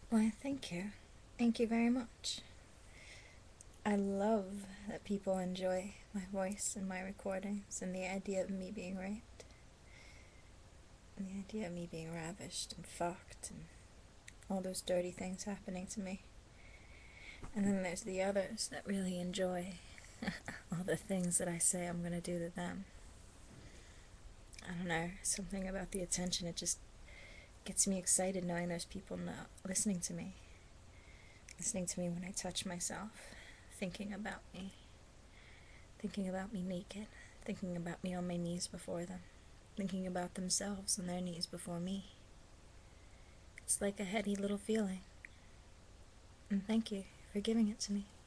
Why, thank you. Thank you very much. I love that people enjoy my voice and my recordings and the idea of me being raped. And the idea of me being ravished and fucked and all those dirty things happening to me. And then there's the others that really enjoy all the things that I say I'm gonna do to them. I don't know, something about the attention, it just gets me excited knowing there's people listening to me. Listening to me when I touch myself, thinking about me. Thinking about me naked, thinking about me on my knees before them, thinking about themselves on their knees before me. It's like a heady little feeling. And thank you for giving it to me.